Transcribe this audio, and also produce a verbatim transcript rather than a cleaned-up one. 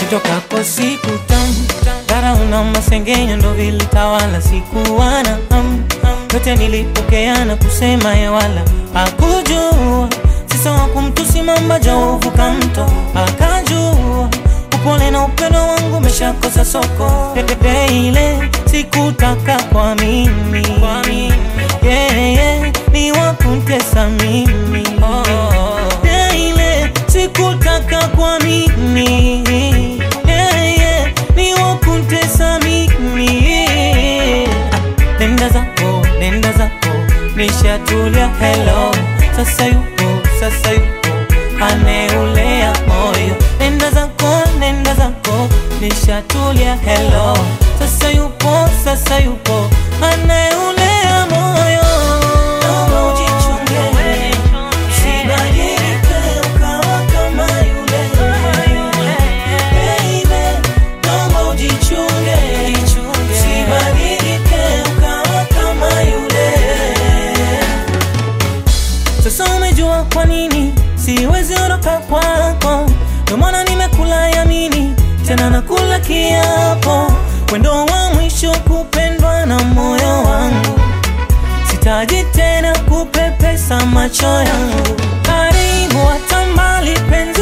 kutoka kwa siku tamu. Dara una masengenyo ndo vilitawala sikuwana hamu. Yote nilipokea na kusema ye wala hakujua. Sisa wakumtusi mamba jauvuka mto akajua. Upole na upendo wangu meshakosa soko. Pepepe ile sikutaka kwa mimi, yeah, yeah, ni wakuntesa mimi. Yeah, ile sikutaka kwa mimi, yeah, yeah, ni wakuntesa mimi. Nenda zako, nenda zako, nishatulia hello. Sasa yupo, sasa yupo, aneulea moyo. Nenda zako, nenda zako, nishatulia hello. Sasa yupo, sasa yupo, aneulea moyo. Naomba ujichunge, usibadilike ukawa kama yule. Baby, naomba ujichunge, usibadilike ukawa kama yule. Sasa umejua kwa nini siwezi ondoka kwako. Ndio maana nimekula yamini, tena nakula kiapo. Wendo wa mwisho kupendwa na moyo wangu. Sitaji tena kupepesa macho yangu. Karibu hata mbali penzi